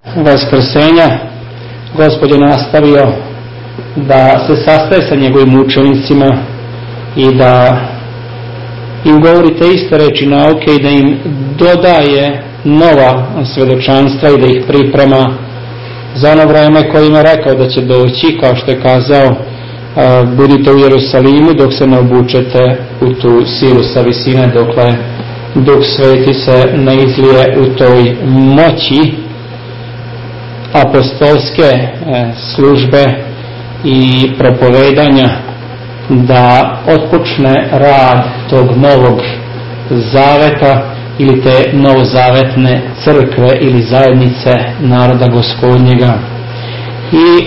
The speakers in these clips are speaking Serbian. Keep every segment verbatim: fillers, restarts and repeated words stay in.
vaskrsenja Gospod je nastavio da se sastaje sa njegovim učenicima i da im govori te iste reči nauke i da im dodaje nova svjedočanstva i da ih priprema za ono vreme koje im je rekao da će doći, kao što je kazao, budite u Jerusalimu dok se ne obučete u tu silu sa visine, dokle Duh Sveti se ne izlije u toj moći apostolske službe i propovedanja, da otpočne rad tog novog zaveta ili te novozavetne crkve ili zajednice naroda Gospodnjega. I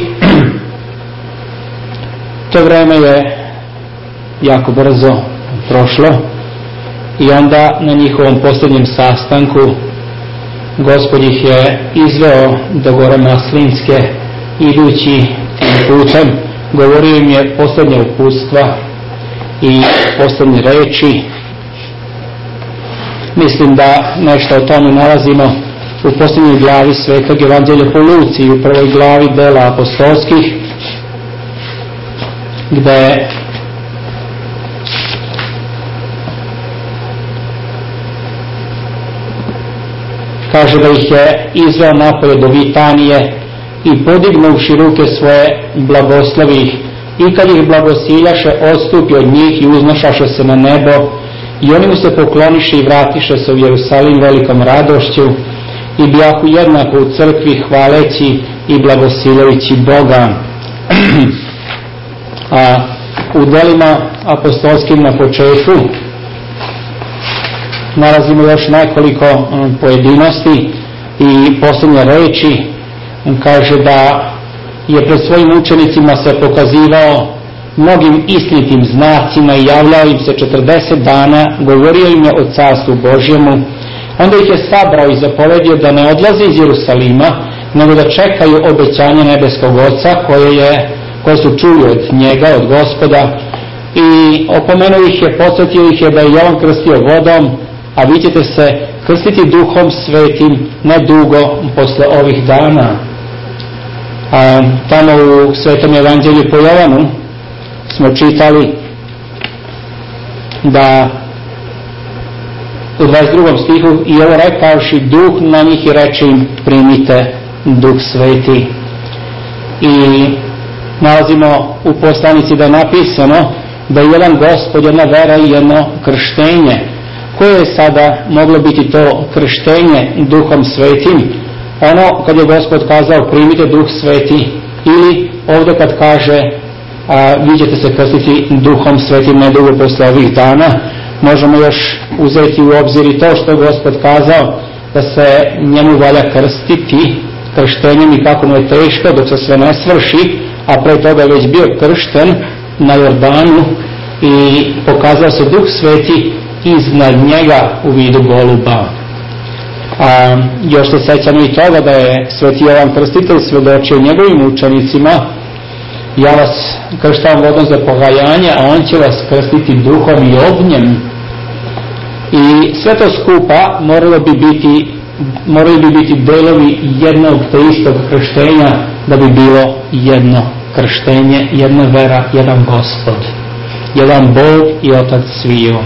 to vreme je jako brzo prošlo i onda na njihovom posljednjem sastanku Gospod ih je izveo do gore Maslinske, idući putem govorio im je posljednje uputstva i posljednje reči. Mislim da nešto o tome nalazimo u posljednjoj glavi Svetog Evanđelja po Luci i u prvoj glavi dela apostolskih, gdje kaže da ih je izveo napolje do Vitanije i podignuši ruke svoje blagoslovi ih, i kad ih blagosiljaše odstupi od njih i uznošaše se na nebo, i oni mu se pokloniše i vratiše se u Jerusalim velikom radošću i bijahu jednako u crkvi hvaleći i blagosiljajući Boga. A u delima apostolskim na početku nalazimo još nekoliko pojedinosti i posljednje reči. Kaže da je pred svojim učenicima se pokazivao mnogim istinitim znacima i javljao im se četrdeset dana, govorio im je o carstvu Božjemu. Onda ih je sabrao i zapovedio da ne odlaze iz Jerusalima, nego da čekaju obećanje nebeskog Oca koje, je, koje su čuli od njega, od Gospoda. I opomenuo ih je, podsjetio ih je da je on krstio vodom, a vi ćete se krstiti Duhom Svetim nedugo posle ovih dana. A, tamo u Svetom Evanđelju po Jovanu smo čitali da u dvadeset drugom stihu i ovo rekavši Duh na njih i reče im primite Duh Sveti. I nalazimo u poslanici da je napisano da je jedan Gospod, jedna vera i jedno krštenje. Koje je sada moglo biti to krštenje Duhom Svetim? Ono kad je Gospod kazao primite Duh Sveti, ili ovdje kad kaže a, vi ćete se krstiti Duhom Svetim nedugo posle ovih dana. Možemo još uzeti u obzir i to što je Gospod kazao da se njemu valja krstiti krštenjem i kako mu je teško dok se sve ne svrši, a pre toga je već bio kršten na Jordanu i pokazao se Duh Sveti iznad njega u vidu goluba. A, još se sećamo i toga da je Sveti Jovan Krstitelj svedočio njegovim učenicima: ja vas krštam vodom za pokajanje, a on će vas krstiti duhom i ognjem. I sve to skupa moralo bi biti, morali bi biti delovi jednog te istog krštenja da bi bilo jedno krštenje, jedna vera, jedan Gospod, jedan Bog i Otac sviju.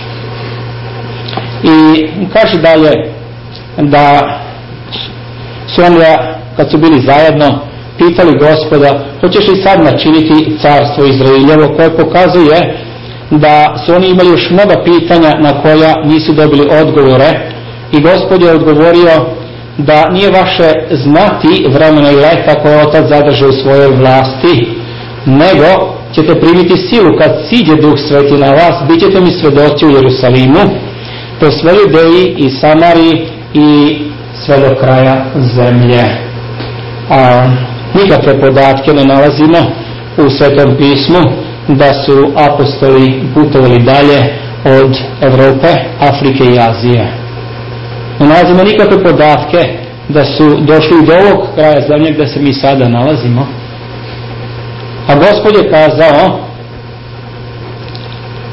I kaže dalje da su onda, kad su bili zajedno, pitali Gospoda: hoćeš li sad načiniti carstvo Izraeljevo, koje pokazuje da su oni imali još mnoga pitanja na koja nisu dobili odgovore. I Gospod je odgovorio da nije vaše znati vremena i leta koje Otac zadrže u svojoj vlasti, nego ćete primiti silu kad siđe Duh Sveti na vas, bit ćete mi svedoci u Jerusalimu, po svoj Judeji i Samariji i sve do kraja zemlje. A nikakve podatke ne nalazimo u Svetom pismu da su apostoli putovali dalje od Europe, Afrike i Azije. Ne nalazimo nikakve podatke da su došli do ovog kraja zemlje gdje se mi sada nalazimo. A Gospod je kazao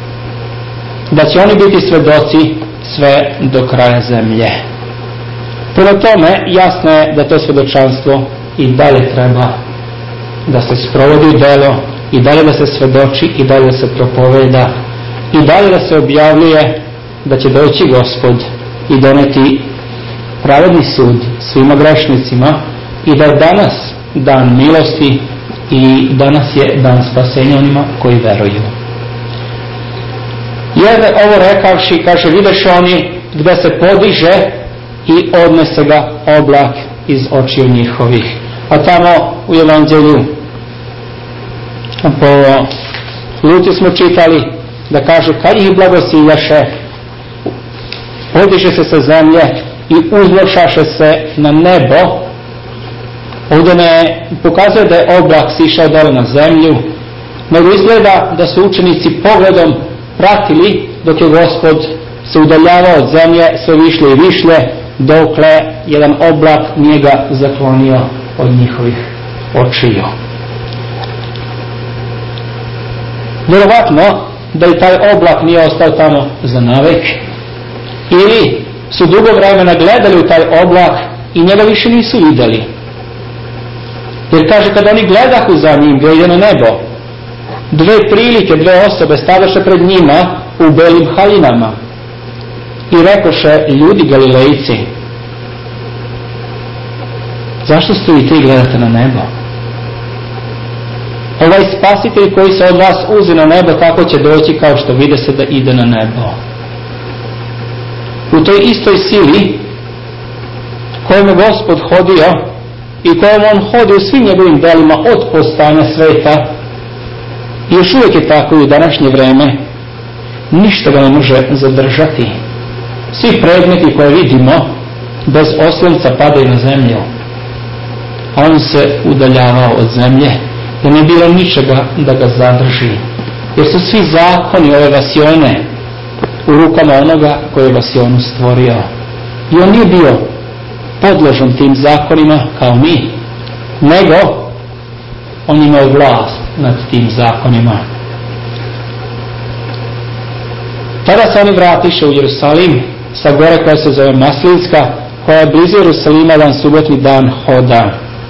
da će oni biti svedoci sve do kraja zemlje. Prema tome, jasno je da to svjedočanstvo i dalje treba da se sprovodi u delo, i dalje da se svedoči, i dalje da se propoveda, i dalje da se objavljuje da će doći Gospod i doneti pravedni sud svima grešnicima i da je danas dan milosti i danas je dan spasenja onima koji veruju. Jer ovo rekavši, kaže, videš oni gdje se podiže i odnese ga oblak iz očiju njihovih. A tamo u Evanđelju po Luci smo čitali da kaže, kad ih blagosiljaše, podiže se sa zemlje i uznošaše se na nebo. Ovdje ne pokazuje da je oblak sišao dole na zemlju, nego izgleda da su učenici pogledom pratili dok je Gospod se udaljavao od zemlje sve višlje i višlje, dokle jedan oblak nije ga zaklonio od njihovih očiju. Vjerovatno da i taj oblak nije ostao tamo za navek, ili su dugo vremena gledali u taj oblak i njega više nisu vidjeli. Jer kaže, kad oni gledahu za njim gdje ide na nebo, dve prilike, dve osobe stadoše pred njima u belim haljinama i rekoše, ljudi Galilejci, zašto stojite i gledate na nebo? Ovaj spasitelj koji se od vas uzi na nebo, tako će doći kao što vide se da ide na nebo. U toj istoj sili kojom je Gospod hodio i kojom on hodi u svim njegovim delima od postanja sveta, i još uvijek je tako i u današnje vreme, ništa ga ne može zadržati. Svi predmeti koje vidimo bez oslonca padaju na zemlju, a on se udaljavao od zemlje jer nije bilo ničega da ga zadrži, jer su svi zakoni ove vasione u rukama onoga koji je vasionu stvorio, i on nije bio podložan tim zakonima kao mi, nego on imao vlast nad tim zakonima. Tada se oni vratiše u Jerusalim sa gore koja se zove Maslinska, koja je blizu Jerusalima jedan subotni dan hoda.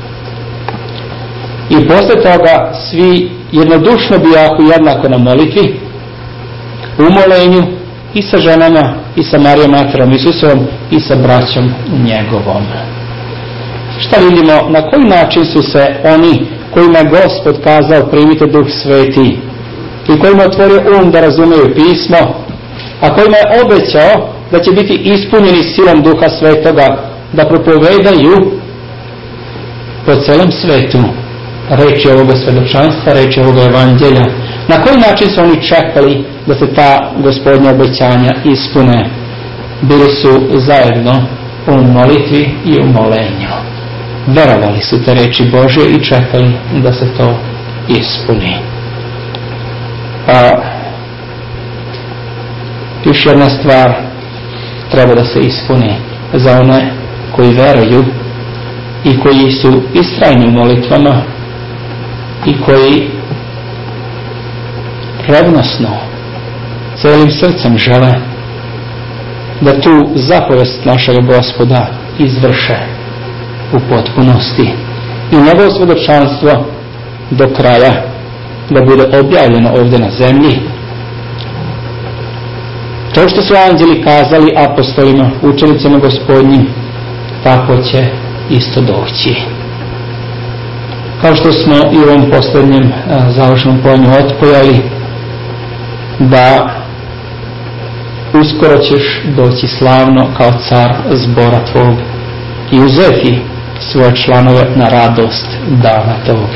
I posle toga svi jednodušno bijahu jednako na molitvi, u molenju, i sa ženama, i sa Marijom materom Isusovom, i sa braćom njegovom. Šta vidimo? Na koji način su se oni kojima je Gospod kazao primite Duh Sveti i kojima je otvorio um da razumeju pismo, a kojima je obećao da će biti ispunjeni silom Duha Svetoga da propovedaju po celom svetu reči ovoga svedočanstva, reči ovoga evanđelja. Na koji način su oni čekali da se ta Gospodnja obećanja ispune? Bili su zajedno u molitvi i u molenju. Verovali su te reči Božje i čekali da se to ispuni. A još jedna stvar treba da se ispuni za one koji veruju i koji su istrajni u molitvama i koji revnosno celim srcem žele da tu zapovest našeg Gospoda izvrše u potpunosti i njegovo svjedočanstvo do kraja da bude objavljeno ovdje na zemlji. To što su anđeli kazali apostolima, učenicima Gospodnjim, tako će isto doći. Kao što smo i u ovom posljednjem završnom pojanju otpojali, da uskoro ćeš doći slavno kao car zbora tvog i uzeti svoje članove na radost dana tog.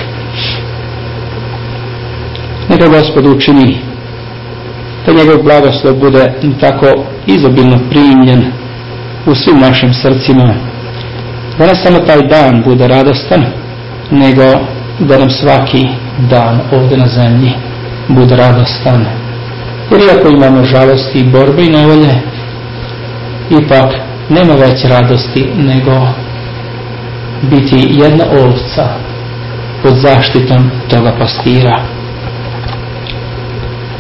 Neka Gospod učini da njegov blagoslov bude tako izobilno primljen u svim našim srcima, da ne samo taj dan bude radostan, nego da nam svaki dan ovdje na zemlji bude radostan. Jer iako imamo žalosti i borbe i nevolje, ipak nema veće radosti nego biti jedna ovca pod zaštitom toga pastira.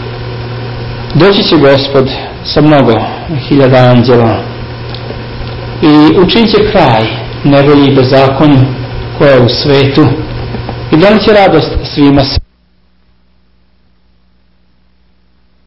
Doći će Gospod sa mnogo hiljada anđela i učinit će kraj nevolji i bezakonju koja je u svetu i donijet će radost svima